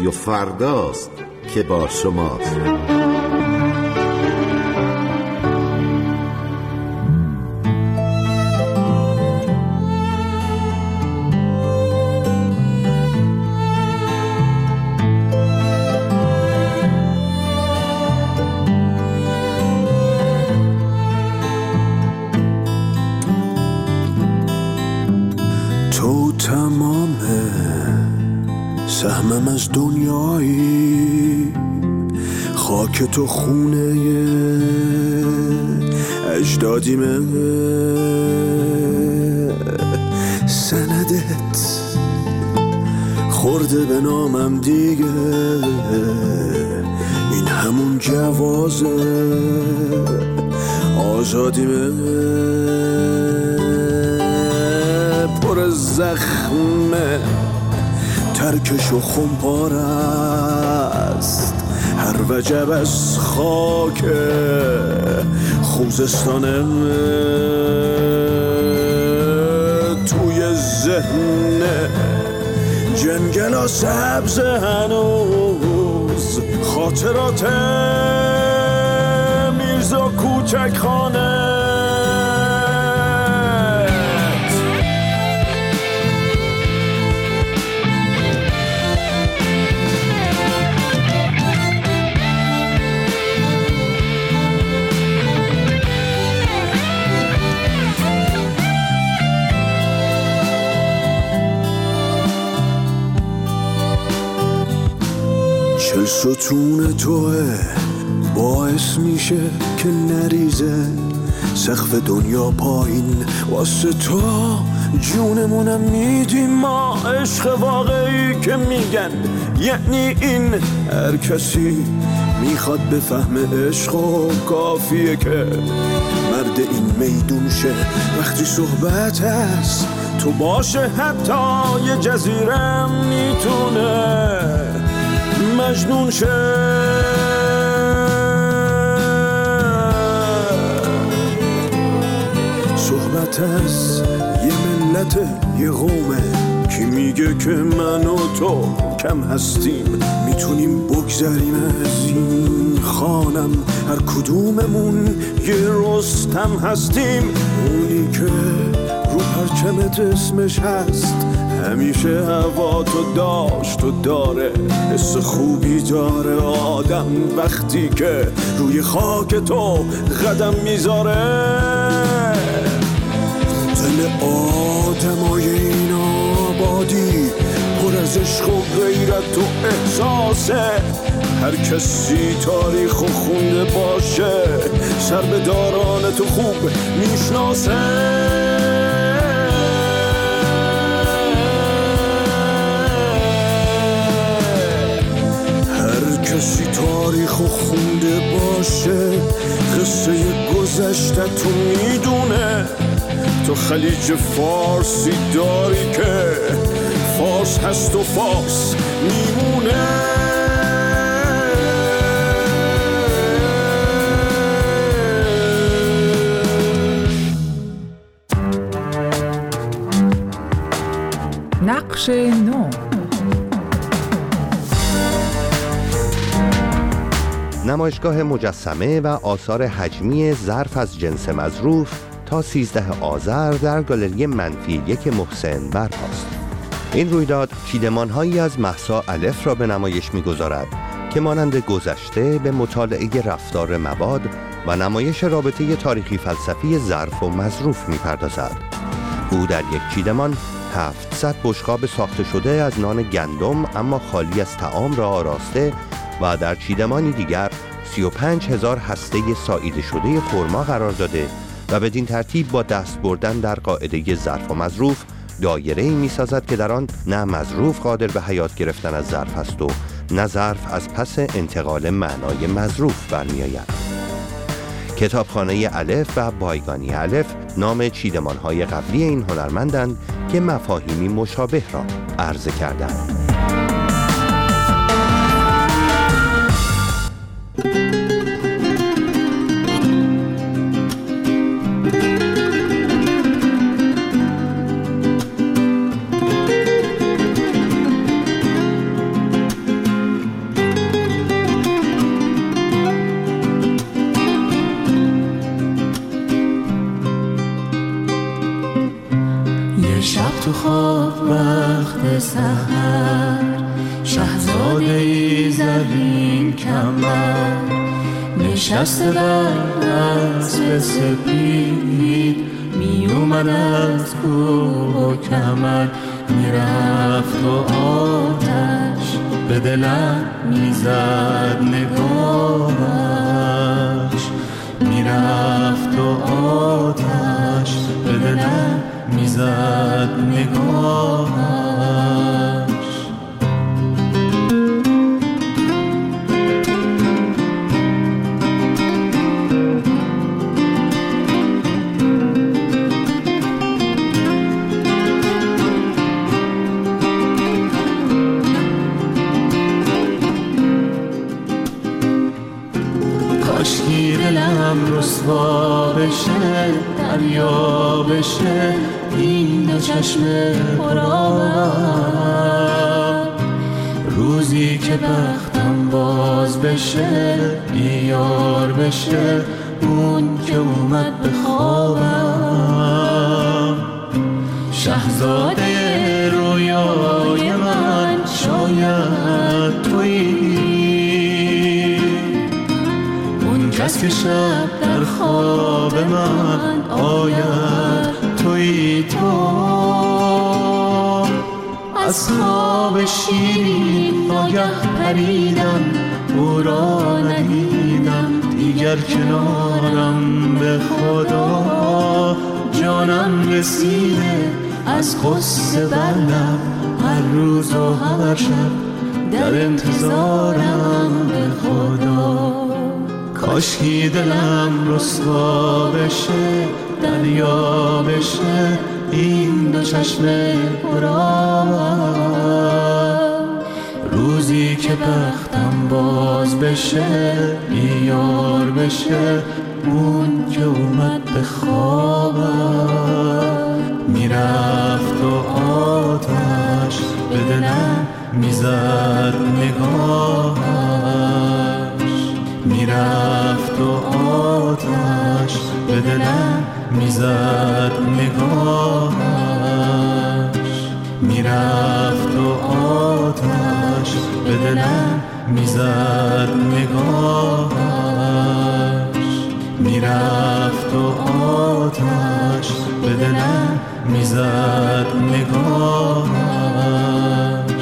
رادیو فرداست که با شماست. سهمم از دنیایی، خاک تو خونه اجدادیمه، سندت خورده به نامم دیگه، این همون جوازه آزادیمه، پر زخمه ترکش و خمپار است، هر وجب از خاک خوزستانه، توی ذهن جنگل سبز هنوز خاطرات میرزا کوچک خانه. چل ستون توه باعث میشه که نریزه سقف دنیا پایین، واسه تو جونمونم میدیم ما، عشق واقعی که میگن یعنی این، هر کسی میخواد بفهم عشق و کافیه که مرد این میدون شه، وقتی صحبت هست تو باشه حتی یه جزیره میتونه مجنون شه. صحبت از یه ملت یه قومه، کی میگه که من و تو کم هستیم، میتونیم بگذریم از این خانم، هر کدوممون یه رستم هستیم، اونی که رو پرچمت اسمش هست، همیشه هوا تو داشت و داره، حس خوبی داره آدم وقتی که روی خاک تو قدم میذاره، دل آدمای این آبادی پر از عشق و غیرت و احساسه، هر کسی تاریخ و خونده باشه سر به داران تو خوب میشناسه. کسی تاریخ و خونده باشه قصه گذشته تو میدونه، تو خلیج فارسی داری که فارس هست و فارس میمونه. نقش نو. نمایشگاه مجسمه و آثار حجمی ظرف از جنس مظروف تا 13 آذر در گالری منفی 1 محسن برپاست. این رویداد چیدمان‌هایی از مهسا الف را به نمایش می‌گذارد که مانند گذشته به مطالعه رفتار مواد و نمایش رابطه تاریخی فلسفی ظرف و مظروف می‌پردازد. او در یک چیدمان 700 بشقاب ساخته شده از نان گندم اما خالی از طعام را آراسته و در چیدمانی دیگر 35,000 هسته ساییده شده خرما قرار داده و بدین ترتیب با دست بردن در قاعده ظرف و مظروف دایره‌ای می‌سازد که در آن نه مظروف قادر به حیات گرفتن از ظرف است و نه ظرف از پس انتقال معنای مظروف برمی‌آید. کتابخانه الف و بایگانی الف نام چیدمان‌های قبلی این هنرمندند که مفاهیمی مشابه را عرضه کردند. تو خواب وقت سحر، شهزاده‌ای زرین کمر، نشسته بر اسب سپید، می اومد از کوه و کمر، میرفت و آتش به دلم میزد نگاهش، میرفت و آتش به دلم میزد نگاهش. کاشکی دلم رسوا بشه، دریا بشه این دو چشم پرآب، روزی که بختم باز بشه، بیار بشه اون که اومد به خوابم. شهزاده رویای من شاید تویی، کس که شب در خواب من آید تویی تو. از خواب شیرین ناگه پریدم، او را ندیدم دیگر کنارم، به خدا جانم رسیده از قصه بر لب، هر روز و هر شب در انتظارم، به خدا. کاشکی دلم رسوا بشه، دریا بشه این دو چشم پرآب، روزی که بختم باز بشه، بیار بشه اون که اومد به خوابم. میرفت و آتش به دلم میزد نگاهش، میرفت و آتش به دلم میزد نگاهش، میرفت و آتش به دلم میزد نگاهش، میرفت و آتش به دلم میزد نگاهش.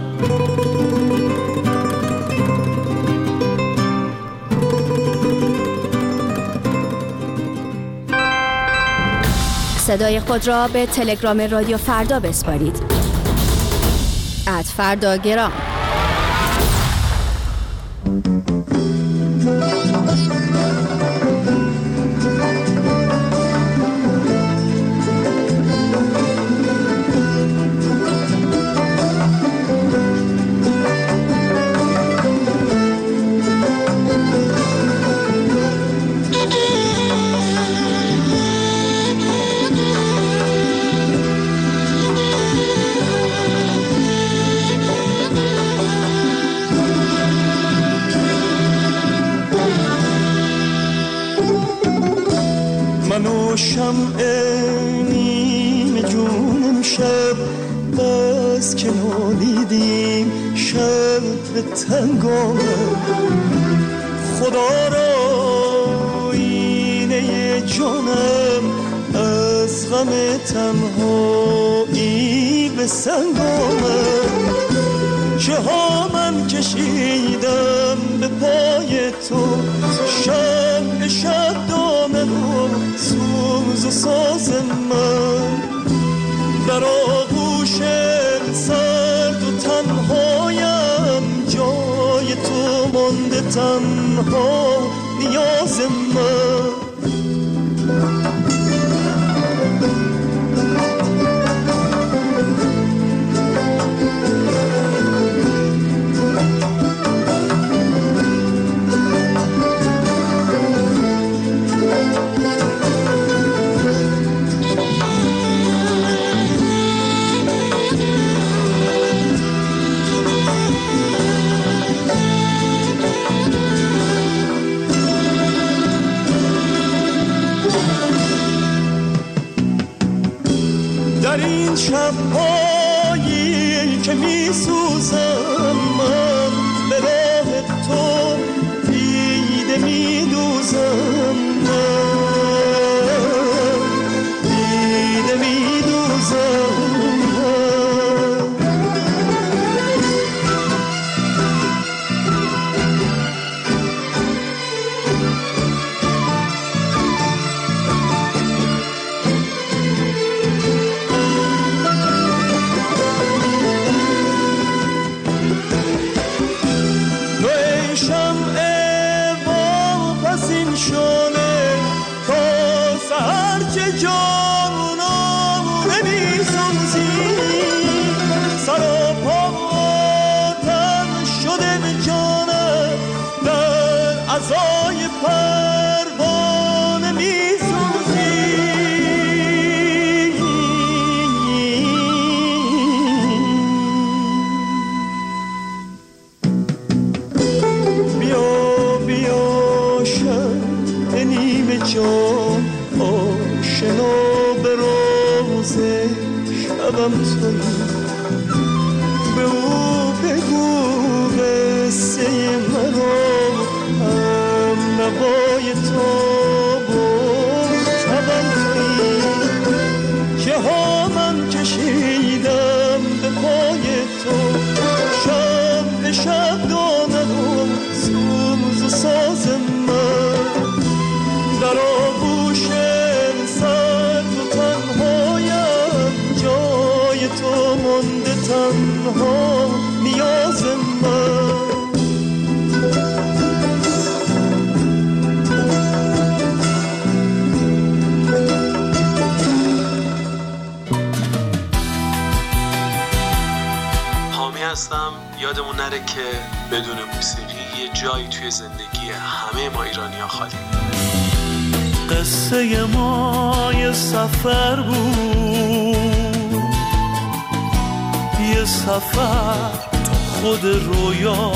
صدای خود را به تلگرام رادیو فردا بسپارید. @فرداگرام. منو شمع نیم جونم شب بس که نالیدیم، شب به تنگامه خدا را اینه جانم، از غم تنهایی به سنگامه. چه ها من کشیدم به پای تو، شمع شب دامه و سوز و ساز من، در آغوش سرد و تنهایم، جای تو مانده تنها نیاز من. در این شب‌هایی که می‌سوزم من به راه تو دیده می‌دوزم دیده می‌دوزم عزای پروانه می‌سوزی بیا بیا شب نیمه جان آشنا به روز شبم تویی به او بگو قصه مرا نوای تو بود تبم تویی که ها من کشیدم به پای تو شب به شب دانم سوز و ساز من در آغوش سرد و تنهایم جای تو مانده تنها نیاز من هستم. یادمون نره که بدون موسیقی یه جایی توی زندگی همه ما ایرانی‌ها خالی. قصه ما یه سفر بود، یه سفر تا خود رویا،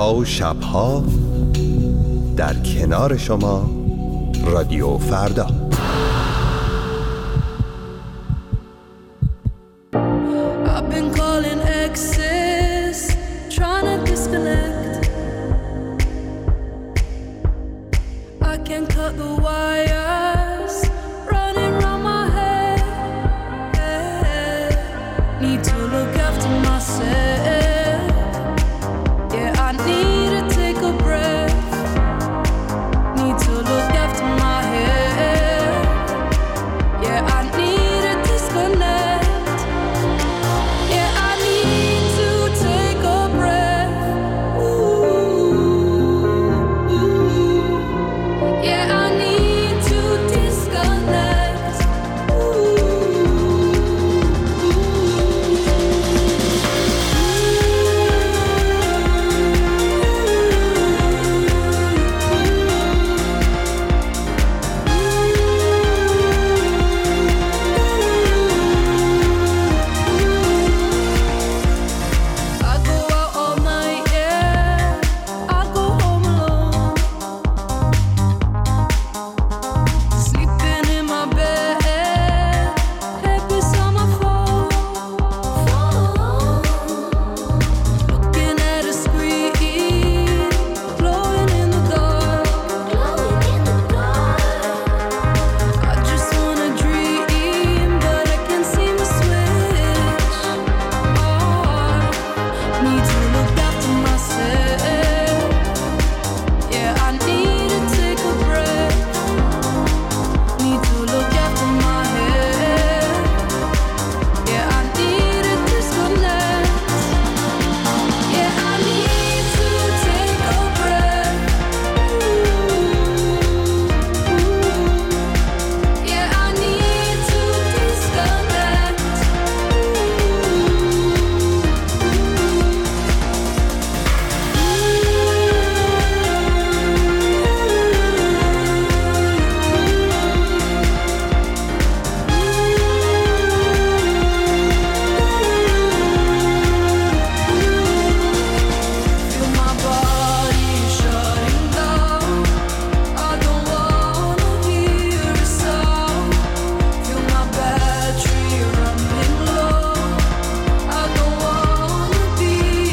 روزها و شبها در کنار شما رادیو فردا. I've been calling exes, trying to disconnect. I can't cut the wires running round my head. Need to look after myself. Yeah, I need to take a breath. Need to look after my head. Yeah, I need to disconnect. Yeah, I need to take a breath. Ooh, ooh. Yeah, I need to disconnect. Ooh, I go out all night, yeah. I go home alone. Sleeping in my bed, headpiece on my phone. Looking at a screen, glowing in the dark. I just wanna dream, but I can't seem to switch. Need to look after myself. Yeah, I need to take a breath. Need to look after my head. Yeah, I need to disconnect. Yeah, I need to take a breath. Yeah, I need to disconnect. Feel my body shutting down. I don't wanna hear a sound. Feel my battery running low. I don't wanna be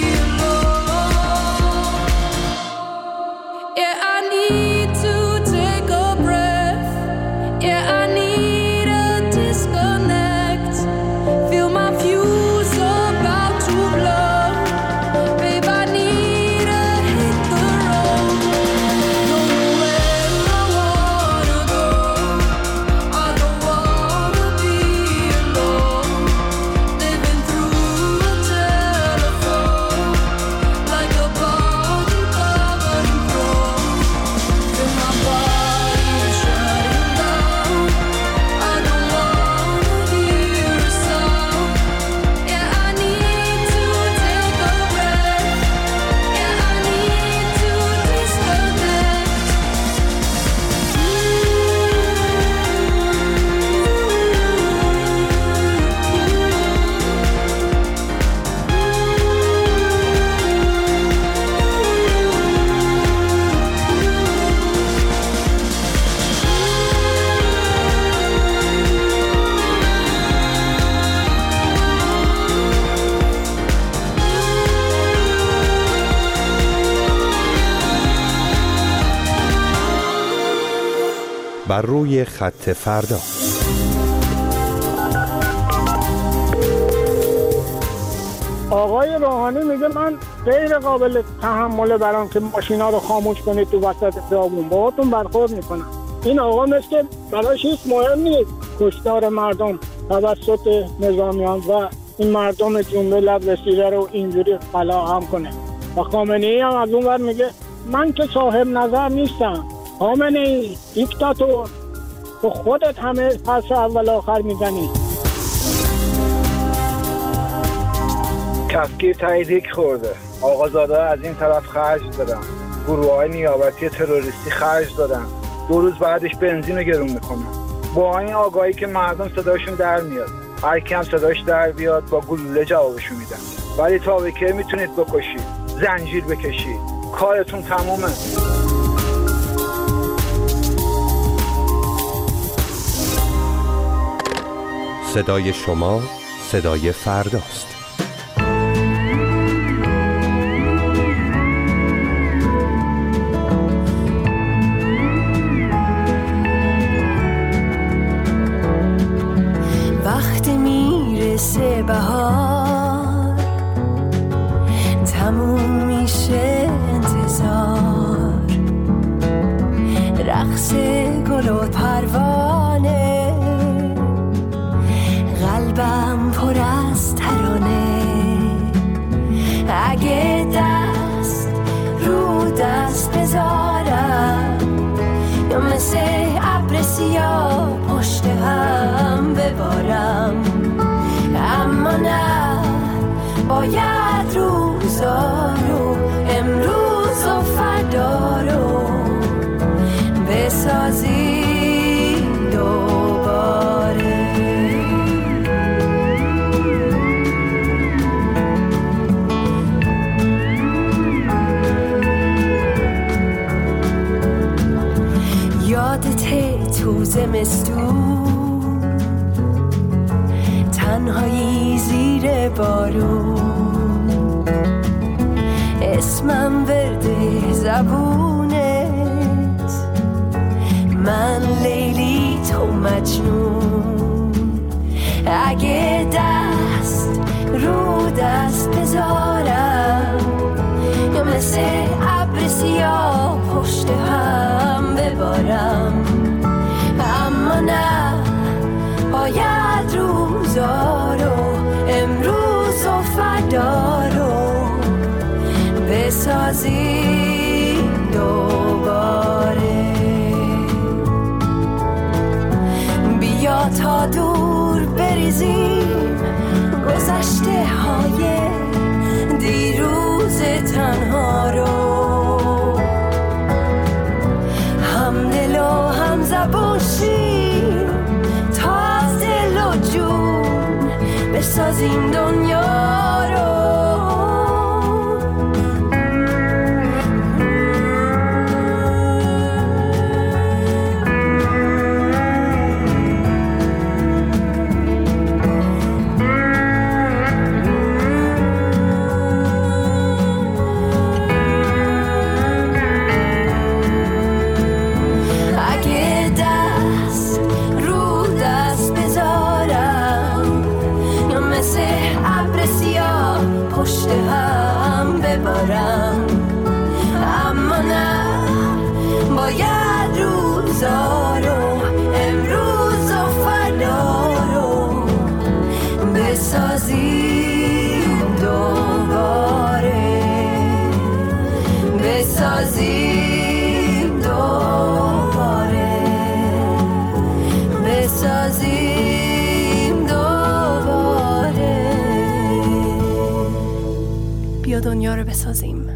alone. Yeah, I need to take a breath. Yeah, I need a disconnect. Feel my fuse about to blow. Babe, I need to hit the road. Don't know where I wanna go. I don't wanna be alone. Living through a telephone, like a body covered in chrome. Feel my body shutting down. I don't wanna hear a sound. Yeah, I need to take a breath. Yeah, I need to disconnect. بر روی خط فردا. آقای روحانی میگه من غیر قابل تحمله برام که ماشینا رو خاموش کنید تو وسط خیابون، باهاتون برخورد میکنم. این آقا مثل براش هیچ مهم نیست کشتار مردم توسط نظامیان و این مردم جنبه لب رسیده رو اینجوری فلاهم کنه. و خامنه‌ای هم از اون ور میگه من که صاحب نظر نیستم. خامنه‌ای دیکتاتور، تو خودت همه پس اول آخر میزنی. کفگیر تایید خورده. آقازاده از این طرف خرج دادن، گروه‌های نیابتی تروریستی خرج دادن، 2 روز بعدش بنزین رو گرون میکنن. با این آگاهی که مردم صداشون در میاد، هر کی هم صداش در بیاد با گلوله جوابشون میدن. ولی تا به کی میتونید بکشید، زنجیر بکشید؟ کارتون تمومه. صدای شما صدای فرداست. وقتی میرسه بهار تموم میشه انتظار، رقص گل و پروانه، قلبم پر از ترانه. اگه دست رو دست بذارم یا مثل ابر سیاه پشت هم ببارم، اما نه، باید روزا رو امروز و فردا رو بسازی دوباره. یادته تو زمستون تنهایی زیر بارون، اسمم ورده زبونت، من لیلی تو مجنون. اگه دست رو دست بذارم یا مثل ابر سیاه پشت هم ببارم، اما نه، باید روزا رو امروز و فردا رو بسازی دوباره. بیا تا دور بریزیم گذشته های دیروز تنها رو، هم دل و هم زبون شیم تا از دل و جون بسازیم دنیا رو. اما نه، باید روزا رو امروز و فردا رو بسازیم دوباره، بسازیم دوباره، بسازیم دوباره. بیا دنیا رو بسازیم.